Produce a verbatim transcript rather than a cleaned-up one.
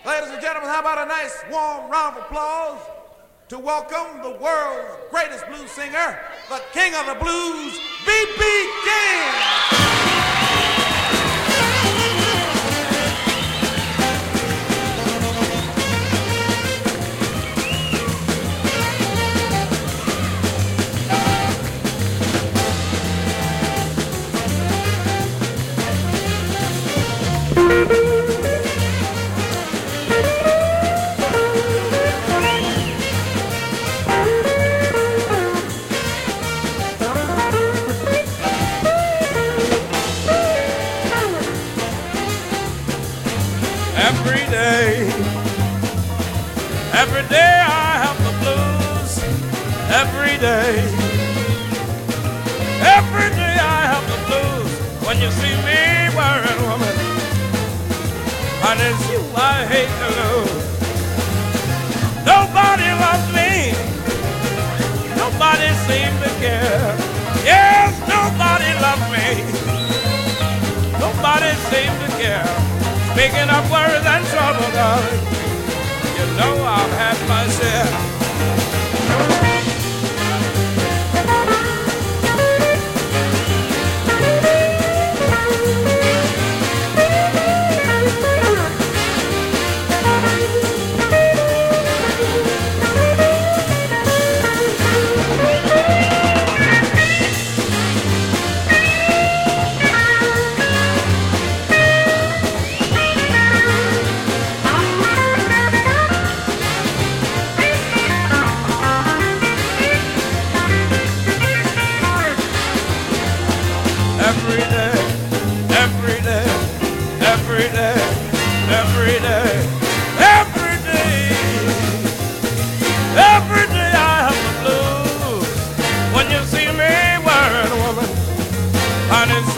Ladies and gentlemen, how about a nice warm round of applause to welcome the world's greatest blues singer, the king of the blues, B B King! Every day, every day I have the blues. Every day, every day I have the blues. When you see me wearing woman, and it's you I hate to lose. Nobody loves me, nobody seems to care. Yes, nobody loves me, nobody seems to care. Picking up worries and trouble, darling. You know I've had my share. Every day, every day, every day, every day, every day, every day I have the blues. When you see me wearing a woman, and it's